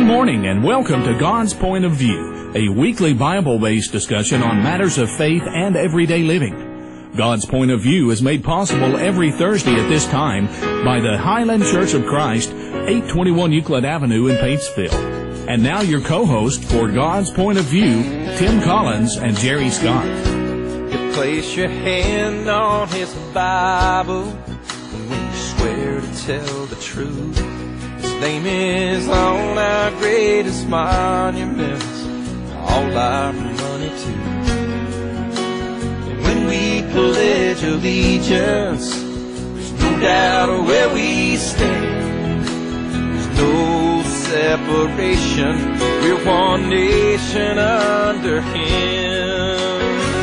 morning and welcome to God's Point of View, a weekly Bible-based discussion on matters of faith and everyday living. God's Point of View is made possible every Thursday at this time by the Highland Church of Christ, 821 Euclid Avenue in Paintsville. And now your co-host for God's Point of View, Tim Collins and Jerry Scott. You place your hand on His Bible when you swear to tell the truth. His name is on our greatest monuments, all our money too. And when we pledge allegiance, there's no doubt where we stand. There's no separation, we're one nation under Him.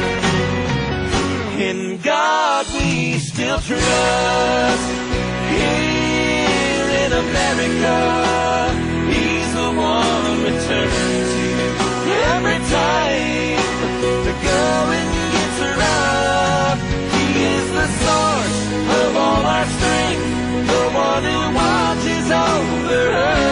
In God we still trust. Here in America, He's the one we turn to every time the going gets rough. He is the source of all our strength, the one who watches over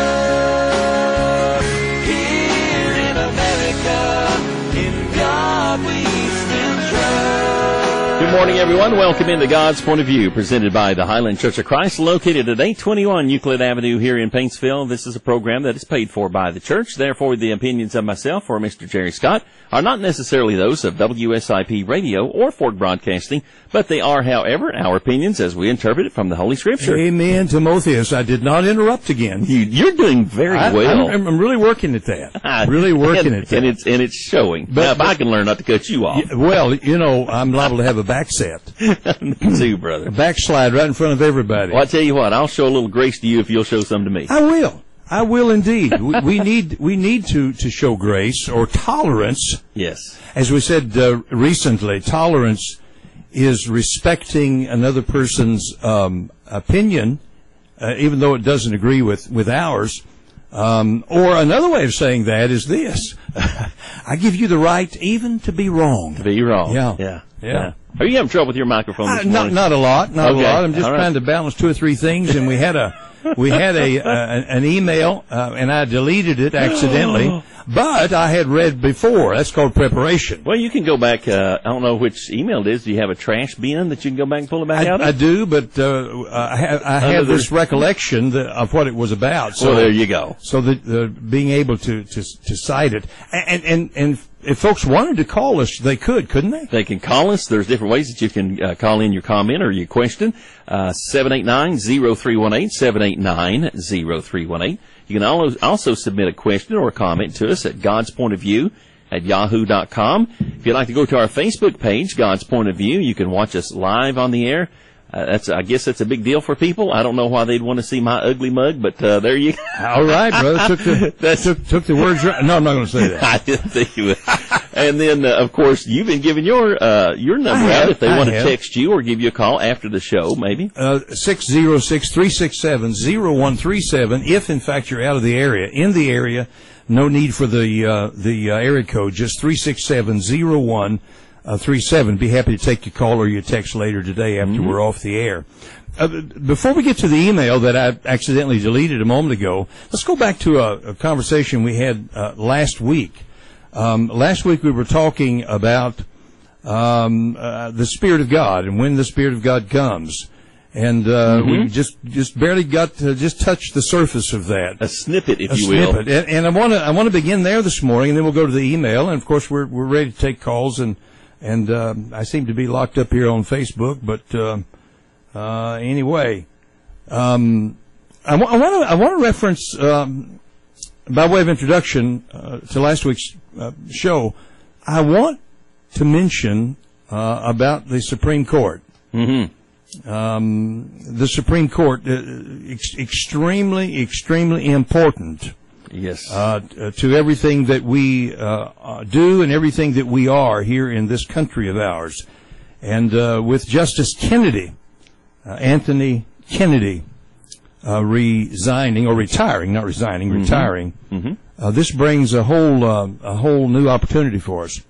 us. Here in America, in God we still trust. Good morning, everyone. Welcome into God's Point of View, presented by the Highland Church of Christ, located at 821 Euclid Avenue here in Paintsville. This is a program that is paid for by the church. Therefore, the opinions of myself or Mr. Jerry Scott are not necessarily those of WSIP Radio or Ford Broadcasting, but they are, however, our opinions as we interpret it from the Holy Scripture. Amen, Timotheus. I did not interrupt again. You're doing very well. I'm really working at that. Really working at that. And it's showing. But, now, if I can learn not to cut you off. Well, you know, I'm liable to have a back set. Me too, brother. A backslide right in front of everybody. Well, I tell you what, I'll show a little grace to you if you'll show some to me. I will. I will indeed. we need to show grace or tolerance. Yes. As we said recently, tolerance is respecting another person's opinion, even though it doesn't agree with ours. Or another way of saying that is this: I give you the right even to be wrong. To be wrong. Yeah. Are you having trouble with your microphone this morning? Not a lot. Not a lot. I'm just trying to balance two or three things, and we had an email, and I deleted it accidentally. But I had read before. That's called preparation. Well, you can go back. I don't know which email it is. Do you have a trash bin that you can go back and pull it back out of? I do, but I have this recollection of what it was about. So, well, there you go. So being able to cite it, and if folks wanted to call us, they could, couldn't they? They can call us. There's different ways that you can call in your comment or your question. 789-0318, 789-0318. You can also submit a question or a comment to us at godspointofview@yahoo.com. If you'd like to go to our Facebook page, God's Point of View, you can watch us live on the air. I guess that's a big deal for people. I don't know why they'd want to see my ugly mug, but there you go. All right, brother. Took the words right. No, I'm not going to say that. I didn't think you would. And then, of course, you've been giving your number out if they want to text you or give you a call after the show, maybe. 606-367-0137. If, in fact, you're out of the area, in the area, no need for the area code, just 367-0137. Be happy to take your call or your text later today after we're off the air. Before we get to the email that I accidentally deleted a moment ago, let's go back to a conversation we had last week. Last week we were talking about the Spirit of God and when the Spirit of God comes. And we just barely got to just touch the surface of that. A snippet, if you will. And I want to begin there this morning, and then we'll go to the email. And of course, we're ready to take calls. And I seem to be locked up here on Facebook, but anyway, I want to reference by way of introduction to last week's show. I want to mention about the Supreme Court. Mm-hmm. The Supreme Court, extremely important. Yes. To everything that we do and everything that we are here in this country of ours. And with Justice Kennedy, Anthony Kennedy, retiring, retiring. Mm-hmm. This brings a whole new opportunity for us.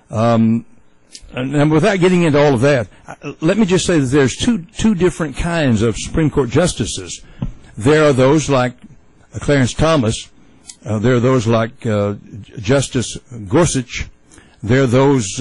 And without getting into all of that, let me just say that there's two different kinds of Supreme Court justices. There are those like Clarence Thomas, There are those like Justice Gorsuch. There are those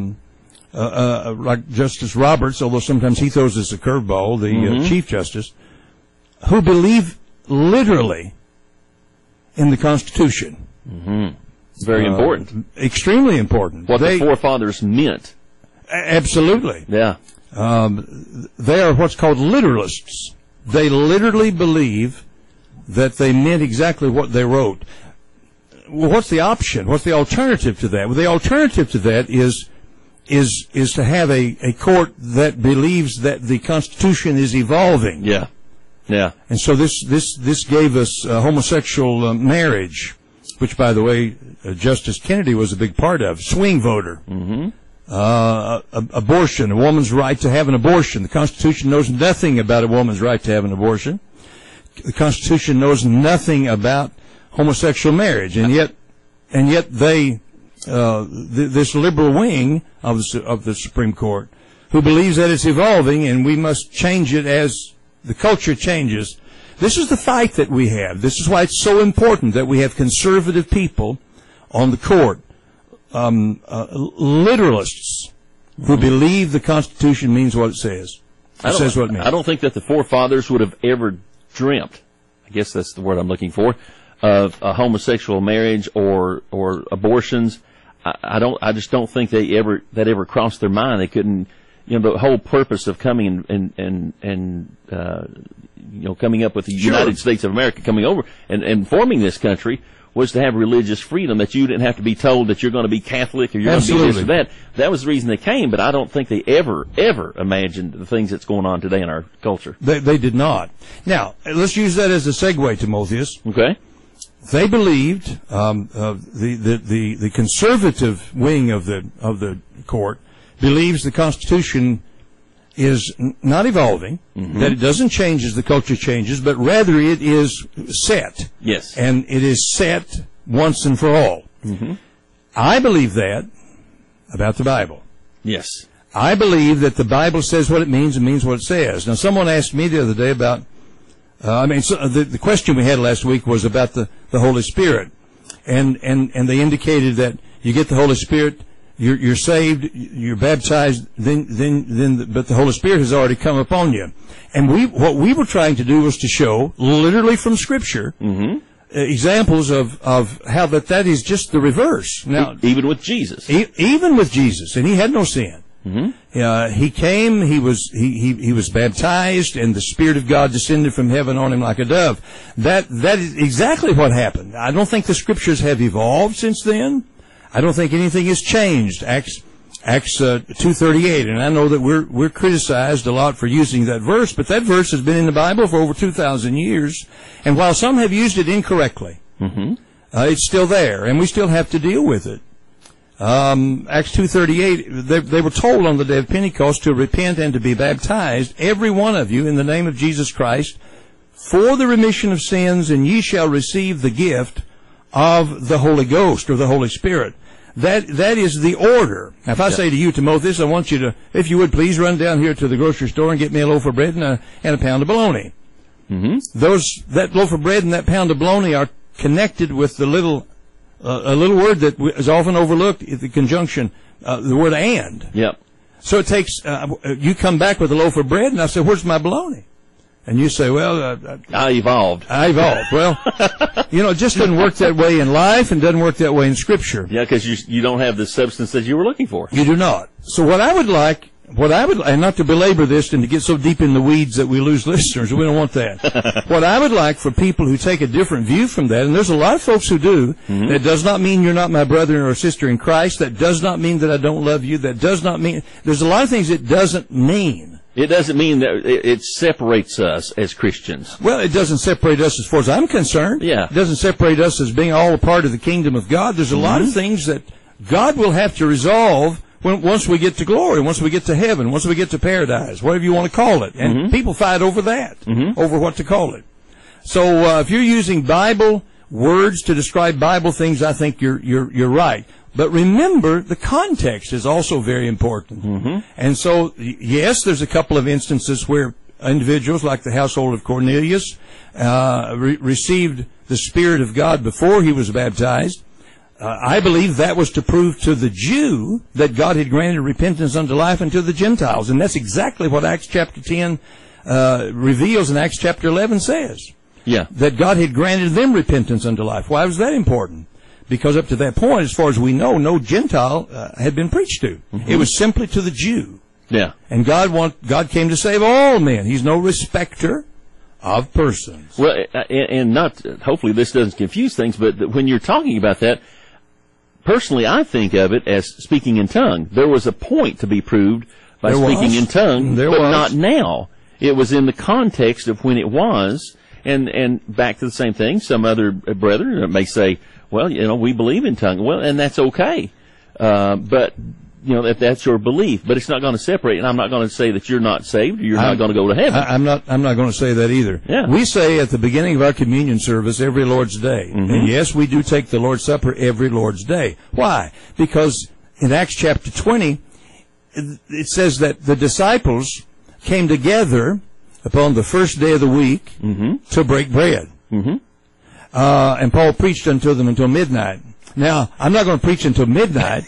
like Justice Roberts, although sometimes he throws us a curveball, the Chief Justice, who believe literally in the Constitution. It's very important. Extremely important. What the forefathers meant. Absolutely. Yeah. They are what's called literalists. They literally believe that they meant exactly what they wrote. Well, what's the option? What's the alternative to that? Well, the alternative to that is to have a court that believes that the Constitution is evolving. Yeah. Yeah. And so this gave us homosexual marriage, which, by the way, Justice Kennedy was a big part of. Swing voter. Abortion, a woman's right to have an abortion. The Constitution knows nothing about a woman's right to have an abortion. The Constitution knows nothing about homosexual marriage, and yet they, this liberal wing of the Supreme Court, who believes that it's evolving and we must change it as the culture changes. This is the fight that we have. This is why it's so important that we have conservative people on the court, literalists who believe the Constitution means what it says. It says what it means. I don't think that the forefathers would have ever dreamt, I guess that's the word I'm looking for, of a homosexual marriage or abortions. I just don't think that ever crossed their mind. They couldn't, the whole purpose of coming and coming up with the United States of America, coming over and forming this country, was to have religious freedom, that you didn't have to be told that you're going to be Catholic or you're going to be this or that. That was the reason they came, but I don't think they ever imagined the things that's going on today in our culture. They did not. Now, let's use that as a segue, Timotheus. Okay. They believed, the conservative wing of the court believes the Constitution is not evolving, that it doesn't change as the culture changes, but rather it is set. Yes. And it is set once and for all. I believe that about the Bible. Yes. I believe that the Bible says what it means and means what it says. Now, someone asked me the other day about, the question we had last week was about the Holy Spirit. And they indicated that you get the Holy Spirit, you're saved, you're baptized, but the Holy Spirit has already come upon you. And what we were trying to do was to show, literally from Scripture, examples of how that is just the reverse. Now, even with Jesus. Even with Jesus, and he had no sin. He came, he was baptized, and the Spirit of God descended from heaven on him like a dove. That is exactly what happened. I don't think the Scriptures have evolved since then. I don't think anything has changed. Acts 2:38, and I know that we're criticized a lot for using that verse, but that verse has been in the Bible for over 2,000 years, and while some have used it incorrectly, it's still there, and we still have to deal with it. Acts 2:38, they were told on the day of Pentecost to repent and to be baptized, every one of you, in the name of Jesus Christ, for the remission of sins, and ye shall receive the gift of the Holy Ghost, or the Holy Spirit. That is the order. Now, if I say to you, Timotheus, I want you to, if you would please, run down here to the grocery store and get me a loaf of bread and a pound of bologna. That loaf of bread and that pound of bologna are connected with the a little word that is often overlooked, the conjunction, the word and. Yep. So it takes, you come back with a loaf of bread, and I say, where's my bologna? And you say, well, I evolved. Well, it just doesn't work that way in life and doesn't work that way in Scripture. Yeah, because you don't have the substance that you were looking for. You do not. So what I would like, and not to belabor this and to get so deep in the weeds that we lose listeners, we don't want that. What I would like for people who take a different view from that, and there's a lot of folks who do, that does not mean you're not my brother or sister in Christ, that does not mean that I don't love you, that does not mean, there's a lot of things it doesn't mean. It doesn't mean that it separates us as Christians. Well, it doesn't separate us as far as I'm concerned. Yeah. It doesn't separate us as being all a part of the kingdom of God. There's a lot of things that God will have to resolve once we get to glory, once we get to heaven, once we get to paradise, whatever you want to call it. And people fight over that, over what to call it. So if you're using Bible words to describe Bible things, I think you're right. But remember, the context is also very important. And so, yes, there's a couple of instances where individuals like the household of Cornelius received the Spirit of God before he was baptized. I believe that was to prove to the Jew that God had granted repentance unto life and to the Gentiles. And that's exactly what Acts chapter 10 reveals and Acts chapter 11 says. Yeah. That God had granted them repentance unto life. Why was that important? Because up to that point, as far as we know, no Gentile had been preached to. It was simply to the Jew. Yeah. And God came to save all men. He's no respecter of persons. Well, and not, hopefully this doesn't confuse things, but when you're talking about that, personally I think of it as speaking in tongue. There was a point to be proved by speaking in tongue, but not now. It was in the context of when it was, and back to the same thing, some other brethren may say, well, we believe in tongue. Well, and that's okay. But, if that's your belief, but it's not going to separate, and I'm not going to say that you're not saved, or you're not going to go to heaven. I'm not going to say that either. Yeah. We say at the beginning of our communion service every Lord's Day. Mm-hmm. And yes, we do take the Lord's Supper every Lord's Day. Why? Because in Acts chapter 20, it says that the disciples came together upon the first day of the week to break bread. Mm-hmm. And Paul preached unto them until midnight. Now, I'm not going to preach until midnight.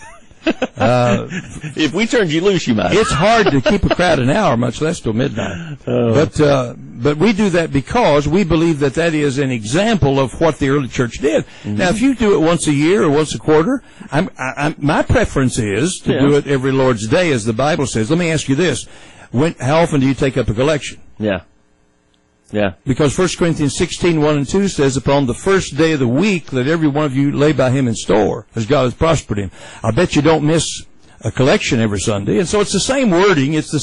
If we turned you loose, you might. It's hard to keep a crowd an hour, much less till midnight. But we do that because we believe that is an example of what the early church did. Mm-hmm. Now, if you do it once a year or once a quarter, my preference is to do it every Lord's Day, as the Bible says. Let me ask you this. How often do you take up a collection? Yeah. Yeah. Because 1 Corinthians 16, 1 and 2 says, upon the first day of the week, let every one of you lay by him in store, as God has prospered him. I bet you don't miss a collection every Sunday. And so it's the same wording, it's the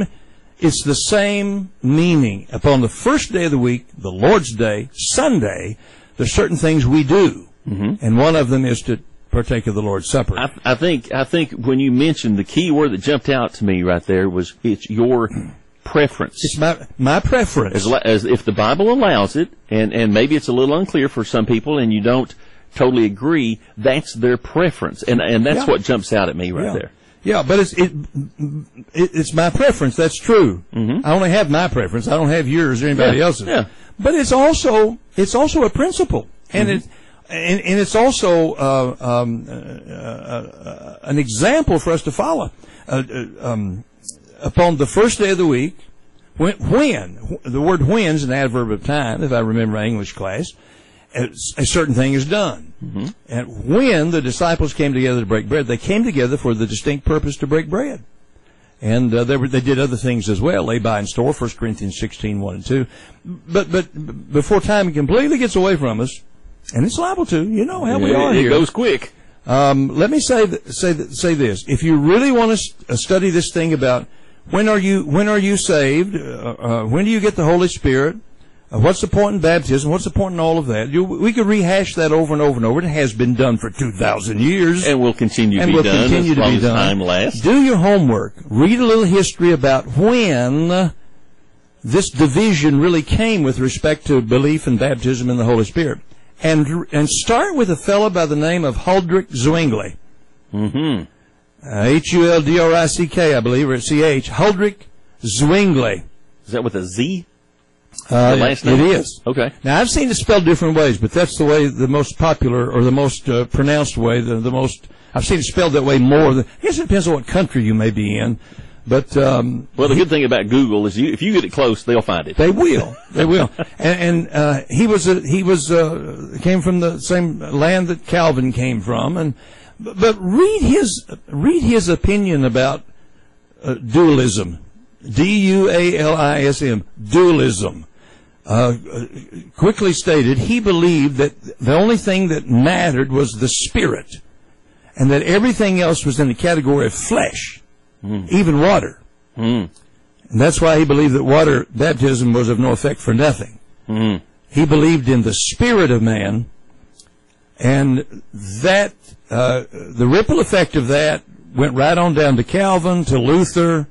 same meaning. Upon the first day of the week, the Lord's Day, Sunday, there's certain things we do. Mm-hmm. And one of them is to partake of the Lord's Supper. I think when you mentioned the key word that jumped out to me right there was, it's your preference. It's my preference. As if the Bible allows it, and maybe it's a little unclear for some people and you don't totally agree, that's their preference. And that's what jumps out at me right there. Yeah, but it's my preference. That's true. Mm-hmm. I only have my preference. I don't have yours or anybody else's. Yeah. But it's also a principle. And it's also an example for us to follow. Upon the first day of the week, when the word when is an adverb of time, if I remember my English class, a certain thing is done. Mm-hmm. And when the disciples came together to break bread, they came together for the distinct purpose to break bread. And they did other things as well, lay by in store, 1 Corinthians 16, 1 and 2. But before time completely gets away from us, and it's liable to, how we are here. It goes quick. Let me say this. If you really want to study this thing about when are you saved? When do you get the Holy Spirit? What's the point in baptism? What's the point in all of that? We could rehash that over and over and over. It has been done for 2,000 years. And will continue to be done as long as time lasts. Do your homework. Read a little history about when this division really came with respect to belief and baptism in the Holy Spirit. And start with a fellow by the name of Huldrych Zwingli. Mm-hmm. Huldrick, I believe, or C-H. Huldrych Zwingli. Is that with a Z? Last name? It is. Okay. Now, I've seen it spelled different ways, but that's the way, the most popular, or the most pronounced way, the most, I've seen it spelled that way more. I guess it depends on what country you may be in. But well, the good thing about Google is if you get it close, they'll find it. They will. They will. And he came from the same land that Calvin came from, but read his opinion about dualism, D-U-A-L-I-S-M, dualism. Quickly stated, he believed that the only thing that mattered was the spirit, and that everything else was in the category of flesh. Even water. And that's why he believed that water baptism was of no effect for nothing. He believed in the spirit of man, and that the ripple effect of that went right on down to Calvin, to Luther,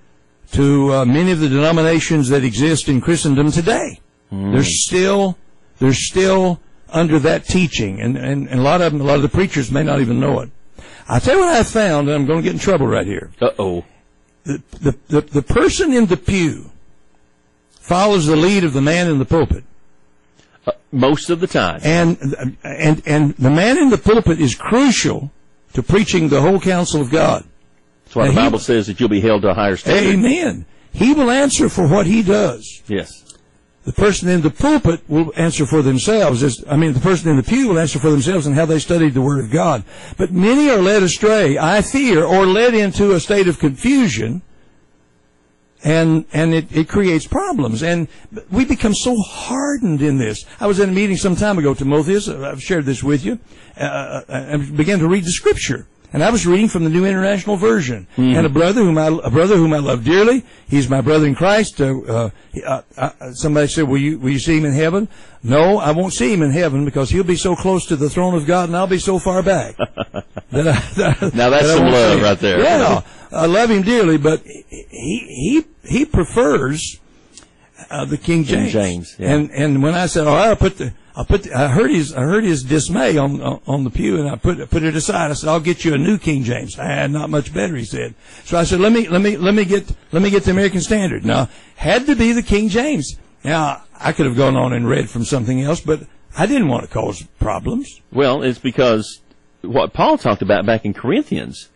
to many of the denominations that exist in Christendom today. They're still under that teaching, and a lot of the preachers may not even know it. I'll tell you what I found, and I'm going to get in trouble right here. Uh-oh. The person in the pew follows the lead of the man in the pulpit. Most of the time. And the man in the pulpit is crucial to preaching the whole counsel of God. That's why the Bible says that you'll be held to a higher standard. Amen. He will answer for what he does. Yes. The person in the pulpit will answer for themselves. The person in the pew will answer for themselves and how they studied the Word of God. But many are led astray, I fear, or led into a state of confusion, and it creates problems. And we become so hardened in this. I was in a meeting some time ago, Timotheus. I've shared this with you. I began to read the Scripture. And I was reading from the New International Version. Mm-hmm. And a brother whom I love dearly, he's my brother in Christ. Somebody said, will you see him in heaven? No, I won't see him in heaven because he'll be so close to the throne of God and I'll be so far back. Now that's some love right there. Yeah, no, I love him dearly, but he prefers the King James. Yeah. And when I said, I heard his dismay on the pew, and I put it aside. I said, I'll get you a new King James. Not much better, he said. So I said, let me get the American Standard. Now, had to be the King James. Now, I could have gone on and read from something else, but I didn't want to cause problems. Well, it's because what Paul talked about back in Corinthians.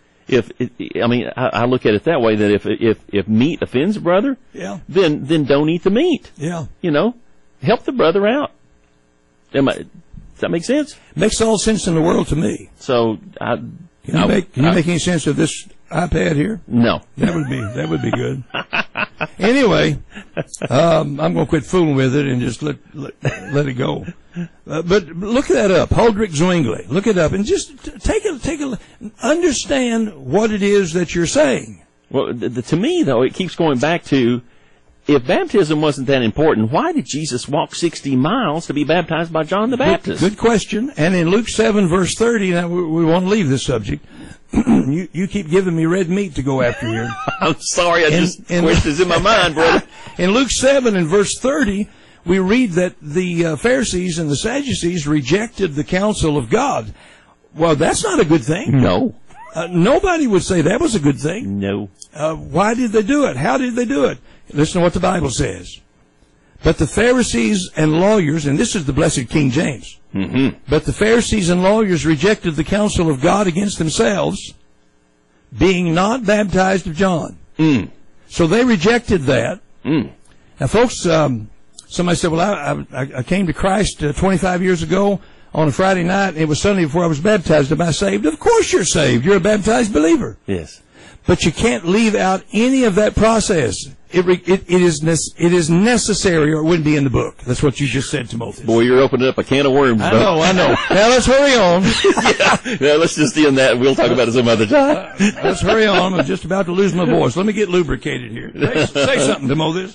I look at it that way, that if meat offends a brother, yeah, then don't eat the meat. Yeah. Help the brother out. Does that make sense? Makes all sense in the world to me. So, can you make any sense of this iPad here? No. That would be good. Anyway, I'm going to quit fooling with it and just let it go. But look that up, Huldrych Zwingli. Look it up and just take a understand what it is that you're saying. Well, to me though, it keeps going back to, if baptism wasn't that important, why did Jesus walk 60 miles to be baptized by John the Baptist? Good question. And in Luke 7, verse 30, now we won't leave this subject. You keep giving me red meat to go after here. I'm sorry, questions in my mind, brother. In Luke 7 and verse 30, we read that the Pharisees and the Sadducees rejected the counsel of God. Well, that's not a good thing. No. Nobody would say that was a good thing. No. Why did they do it? How did they do it? Listen to what the Bible says. But the Pharisees and lawyers, and this is the blessed King James, but the Pharisees and lawyers rejected the counsel of God against themselves, being not baptized of John. So they rejected that. Now, folks, somebody said, well, I came to Christ 25 years ago on a Friday night, and it was Sunday before I was baptized. Am I saved? Of course you're saved. You're a baptized believer. Yes. But you can't leave out any of that process. It is necessary, or it wouldn't be in the book. That's what you just said, Timotheus. Boy, you're opening up a can of worms. I know. Now let's hurry on. Yeah, let's just end that. We'll talk about it some other time. Let's hurry on. I'm just about to lose my voice. Let me get lubricated here. Say something, Timotheus.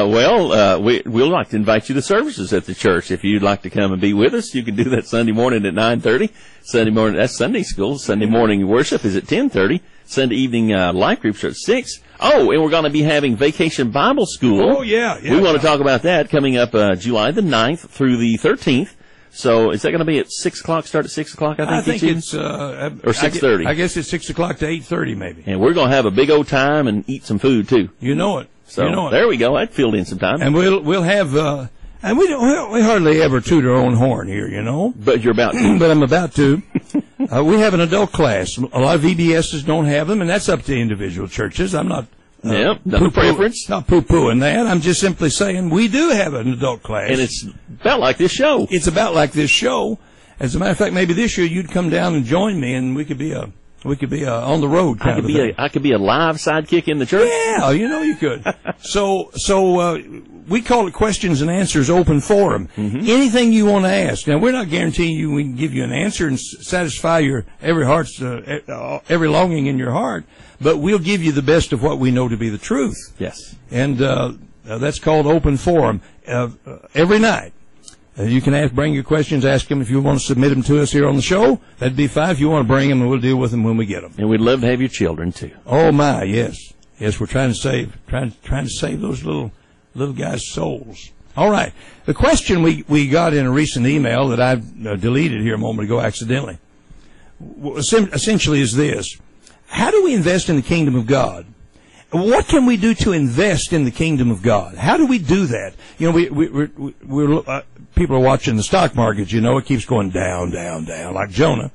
We'd like to invite you to services at the church. If you'd like to come and be with us, you can do that Sunday morning at 9:30. Sunday morning, that's Sunday school. Sunday morning worship is at 10:30. Sunday evening life groups are at 6. Oh, and we're going to be having Vacation Bible School. Oh, yeah. We want to talk about that coming up July the 9th through the 13th. So is that going to be at 6 o'clock, start at 6 o'clock, I think it's... or 6:30. I guess it's 6 o'clock to 8:30 maybe. And we're going to have a big old time and eat some food, too. You know it. So there we go. I'd filled in some time. And we'll have... and we hardly ever toot our own horn here, you know. But you're about to. But I'm about to. We have an adult class. A lot of VBSs don't have them, and that's up to individual churches. I'm not... no preference. Not poo-pooing that. I'm just simply saying we do have an adult class. And it's about like this show. It's about like this show. As a matter of fact, maybe this year you'd come down and join me, and we could be on the road kind of thing. I could be a live sidekick in the church. Yeah, you could. So we call it questions and answers open forum. Anything you want to ask. Now, we're not guaranteeing we can give you an answer and satisfy your every longing in your heart, but we'll give you the best of what we know to be the truth. Yes. And that's called open forum every night. You can bring your questions, ask them if you want to submit them to us here on the show. That'd be fine. If you want to bring them, and we'll deal with them when we get them. And we'd love to have your children too. Oh my, yes, we're trying to save those little guys' souls. All right. The question we got in a recent email that I've deleted here a moment ago accidentally, essentially is this: how do we invest in the kingdom of God? what can we do to invest in the kingdom of God? How do we do that? You know, we're people are watching the stock market. You know, it keeps going down, down, down, like Jonah.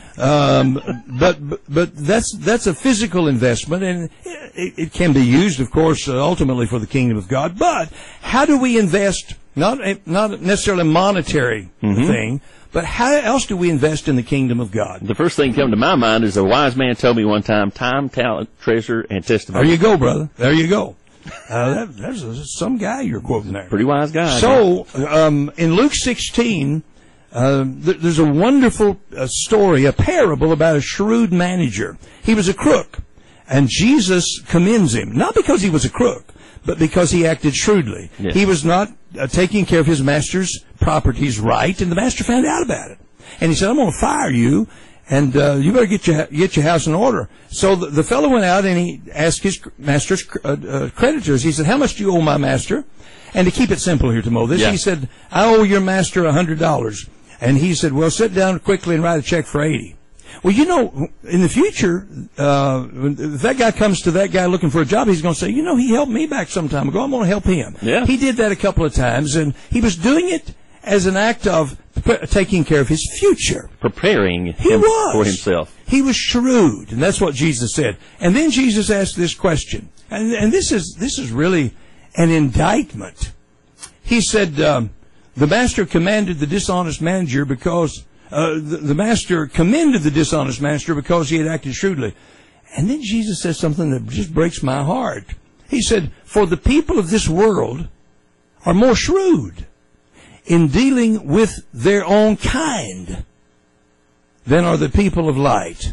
But that's a physical investment, and it can be used, of course, ultimately for the kingdom of God. But how do we invest? Not necessarily a monetary thing, but how else do we invest in the kingdom of God? The first thing that come to my mind is a wise man told me one time: time, talent, treasure, and testimony. There you go, brother. There you go. There's some guy you're quoting there. Pretty wise guy. So, in Luke 16, there's a wonderful story, a parable about a shrewd manager. He was a crook, and Jesus commends him, not because he was a crook, but because he acted shrewdly. Yes. He was not taking care of his master's properties right, and the master found out about it. And he said, I'm going to fire you, and you better get your house in order. So the fellow went out and he asked his master's creditors. He said, how much do you owe my master? And to keep it simple here, Timothy, he said, I owe your master $100. And he said, well, sit down quickly and write a check for 80. Well, you know, in the future, if that guy comes to that guy looking for a job, he's going to say, you know, he helped me back some time ago. I'm going to help him. Yeah. He did that a couple of times, and he was doing it as an act of taking care of his future. Preparing him for himself. He was shrewd, and that's what Jesus said. And then Jesus asked this question, and this is really an indictment. He said, the master commanded the dishonest manager because the master commended the dishonest master because he had acted shrewdly. And then Jesus says something that just breaks my heart. He said, for the people of this world are more shrewd in dealing with their own kind than are the people of light.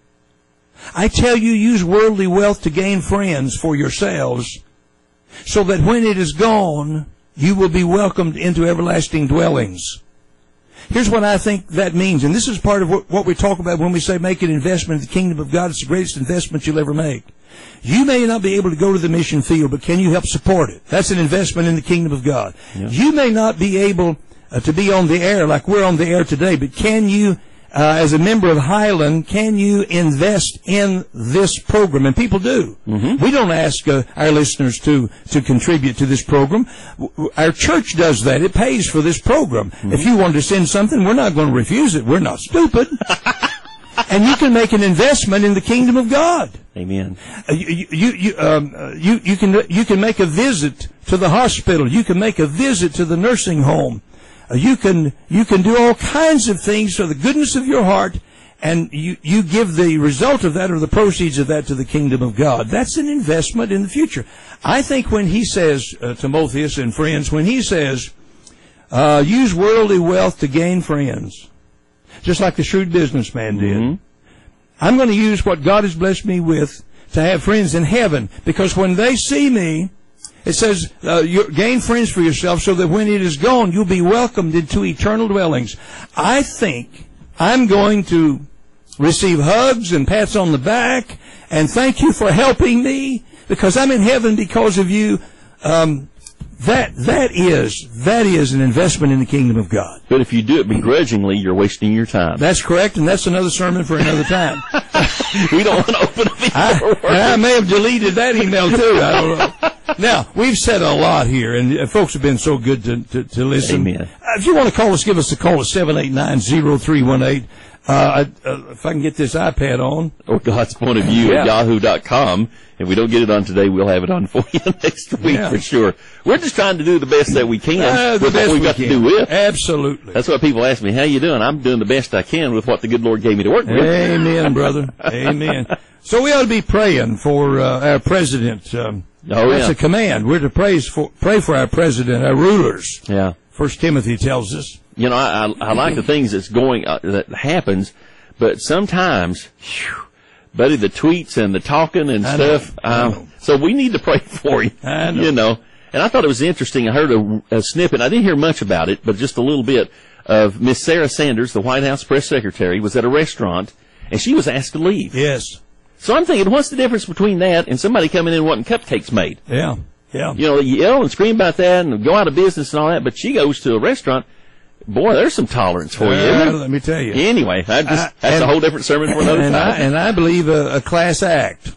I tell you, use worldly wealth to gain friends for yourselves, so that when it is gone, you will be welcomed into everlasting dwellings. Here's what I think that means, and this is part of what we talk about when we say make an investment in the kingdom of God. It's the greatest investment you'll ever make. You may not be able to go to the mission field, but can you help support it? That's an investment in the kingdom of God. Yeah. You may not be able to be on the air like we're on the air today, but can you, as a member of Highland, can you invest in this program? And people do. We don't ask our listeners to contribute to this program. Our church does that. It pays for this program. If you want to send something, we're not going to refuse it. We're not stupid. And you can make an investment in the kingdom of God. Amen. You can make a visit to the hospital. You can make a visit to the nursing home. You can do all kinds of things for the goodness of your heart, and you give the result of that or the proceeds of that to the kingdom of God. That's an investment in the future. I think when he says, Timotheus and friends, when he says, use worldly wealth to gain friends, just like the shrewd businessman did, I'm going to use what God has blessed me with to have friends in heaven, because when they see me, it says, you gain friends for yourself so that when it is gone, you'll be welcomed into eternal dwellings. I think I'm going to receive hugs and pats on the back and thank you for helping me because I'm in heaven because of you. That is an investment in the kingdom of God. But if you do it begrudgingly, you're wasting your time. That's correct, and that's another sermon for another time. We don't want to open up I may have deleted that email too. I don't know. Now, we've said a lot here, and folks have been so good to listen. Amen. If you want to call us, give us a call at 789-0318. If I can get this iPad on. Or God's Point of View at yahoo.com. If we don't get it on today, we'll have it on for you next week for sure. We're just trying to do the best that we can with what we've got to do with. Absolutely. That's what people ask me, how you doing? I'm doing the best I can with what the good Lord gave me to work with. Amen, brother. Amen. So we ought to be praying for our president. That's a command. We're to pray for our president, our rulers. Yeah. 1 Timothy tells us. You know, I like the things that happens, but sometimes, buddy, the tweets and the talking and stuff. So we need to pray for you. You know, and I thought it was interesting. I heard a snippet. I didn't hear much about it, but just a little bit of Miss Sarah Sanders, the White House press secretary, was at a restaurant and she was asked to leave. Yes. So I'm thinking, what's the difference between that and somebody coming in wanting cupcakes made? Yeah. Yeah. You know, you yell and scream about that and go out of business and all that, but she goes to a restaurant. Boy, there's some tolerance for you, isn't it? Let me tell you. Anyway, that's a whole different sermon for another time. And I believe a class act.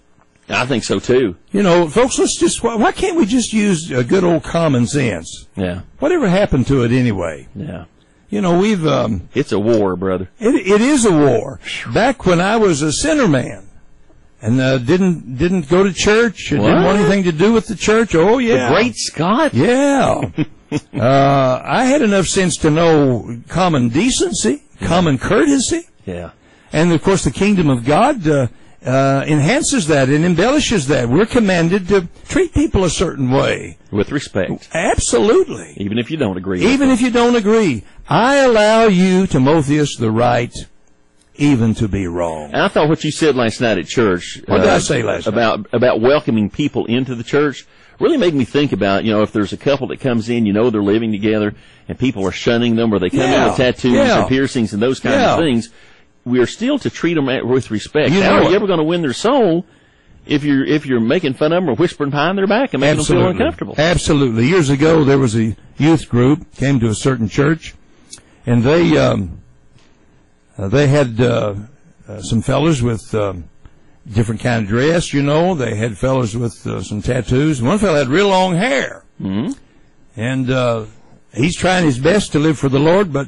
I think so too. You know, folks, why can't we just use good old common sense? Yeah. Whatever happened to it anyway? Yeah. You know, it's a war, brother. It is a war. Back when I was a sinner man and didn't go to church and didn't want anything to do with the church. Oh, yeah. The great Scott? Yeah. I had enough sense to know common decency, common courtesy. Yeah. And, of course, the kingdom of God enhances that and embellishes that. We're commanded to treat people a certain way. With respect. Absolutely. Even if you don't agree. Even if you don't agree. I allow you, Timotheus, the right even to be wrong. And I thought what you said last night at church. What did I say last night? About welcoming people into the church really made me think about, if there's a couple that comes in, they're living together and people are shunning them or they come in with tattoos or piercings and those kinds of things. We are still to treat them with respect. How are you ever going to win their soul if you're making fun of them or whispering behind their back and making them feel uncomfortable? Absolutely. Years ago, there was a youth group came to a certain church, and they had some fellas with different kind of dress. They had fellas with some tattoos. One fellow had real long hair, and he's trying his best to live for the Lord, but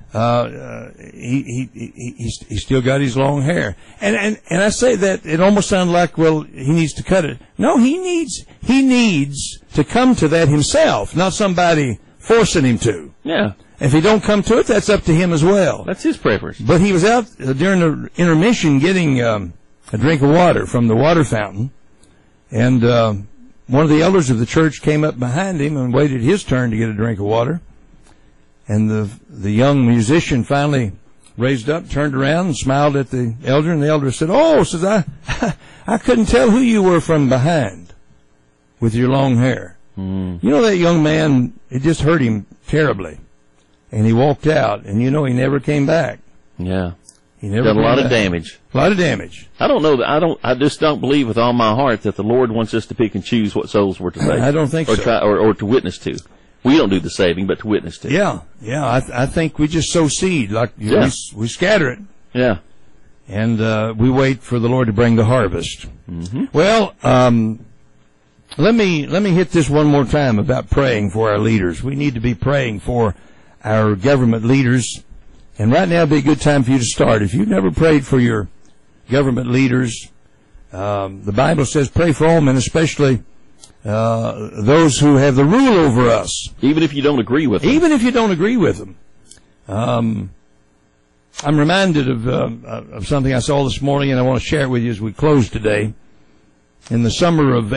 he still got his long hair. And I say that it almost sounds like, well, he needs to cut it. No, he needs to come to that himself, not somebody forcing him to. Yeah. If he don't come to it, that's up to him as well. That's his preference. But he was out during the intermission getting a drink of water from the water fountain, and one of the elders of the church came up behind him and waited his turn to get a drink of water. And the young musician finally raised up, turned around, and smiled at the elder. And the elder said, "Oh," says I couldn't tell who you were from behind with your long hair." That young man, it just hurt him terribly. And he walked out, and he never came back. Yeah. He never done a lot back. of damage. A lot of damage. I don't know that I just don't believe with all my heart that the Lord wants us to pick and choose what souls we're to save. I don't think or so. Try, or to witness to. We don't do the saving, but to witness to. Yeah. I think we just sow seed, like we scatter it. Yeah. And we wait for the Lord to bring the harvest. Mm-hmm. Well, let me hit this one more time about praying for our leaders. We need to be praying for our government leaders. And right now would be a good time for you to start. If you've never prayed for your government leaders, the Bible says pray for all men, especially those who have the rule over us. Even if you don't agree with them. Even if you don't agree with them. I'm reminded of something I saw this morning, and I want to share it with you as we close today. In the summer of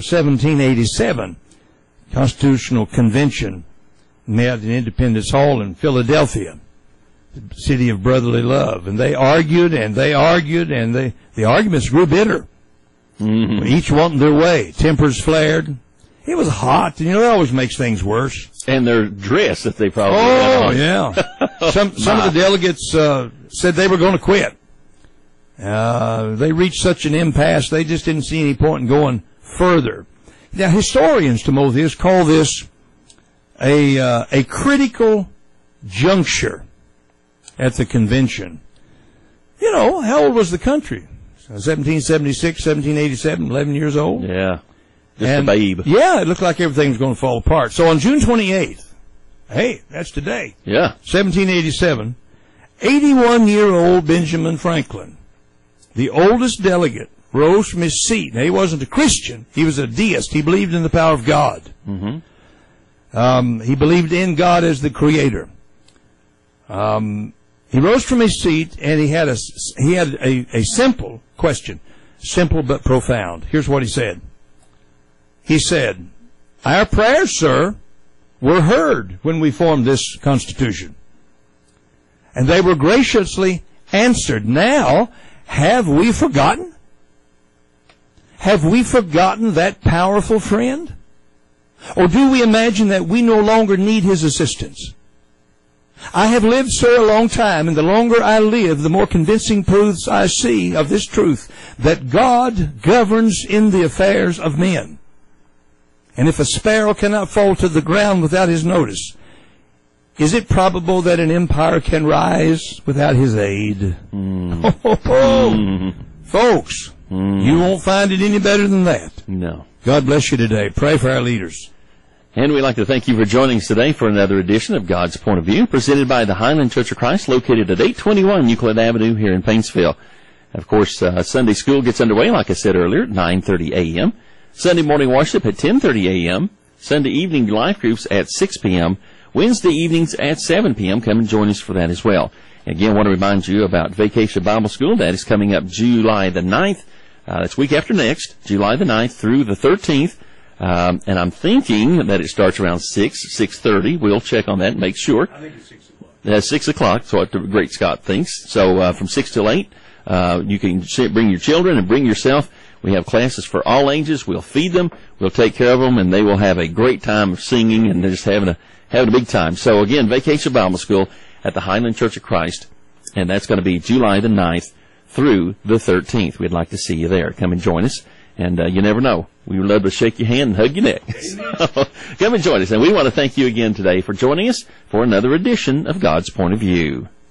1787, Constitutional Convention met in Independence Hall in Philadelphia, the city of brotherly love. And they argued, and the arguments grew bitter. Mm-hmm. Each wanting their way. Tempers flared. It was hot, and that always makes things worse. And their dress that they probably had on. Yeah. Some of the delegates said they were going to quit. They reached such an impasse, they just didn't see any point in going further. Now, historians, Timotheus, call this a critical juncture at the convention. How old was the country? 1776, 1787, 11 years old. Yeah. Just a babe. Yeah, it looked like everything was going to fall apart. So on June 28th, hey, that's today. Yeah. 1787, 81-year-old Benjamin Franklin, the oldest delegate, rose from his seat. Now, he wasn't a Christian. He was a deist. He believed in the power of God. Mm-hmm. He believed in God as the creator. He rose from his seat, and he had a simple question, simple but profound. Here's what he said. He said, "Our prayers, sir, were heard when we formed this Constitution, and they were graciously answered. Now, have we forgotten? Have we forgotten that powerful friend? Or do we imagine that we no longer need his assistance? I have lived, sir, a long time, and the longer I live, the more convincing proofs I see of this truth, that God governs in the affairs of men. And if a sparrow cannot fall to the ground without his notice, is it probable that an empire can rise without his aid?" Folks, You won't find it any better than that. No. God bless you today. Pray for our leaders. And we'd like to thank you for joining us today for another edition of God's Point of View, presented by the Highland Church of Christ, located at 821 Euclid Avenue here in Paintsville. Of course, Sunday school gets underway, like I said earlier, at 9:30 a.m. Sunday morning worship at 10:30 a.m. Sunday evening life groups at 6 p.m. Wednesday evenings at 7 p.m. Come and join us for that as well. Again, I want to remind you about Vacation Bible School. That is coming up July the 9th. That's week after next, July the 9th through the 13th. And I'm thinking that it starts around 6:30. We'll check on that and make sure. I think it's 6 o'clock. That's 6 o'clock, so what the great Scott thinks. So from 6 till 8, you can bring your children and bring yourself. We have classes for all ages. We'll feed them. We'll take care of them, and they will have a great time of singing and just having a big time. So again, Vacation Bible School at the Highland Church of Christ, and that's going to be July the 9th through the 13th. We'd like to see you there. Come and join us. And you never know. We would love to shake your hand and hug your neck. So, come and join us. And we want to thank you again today for joining us for another edition of God's Point of View.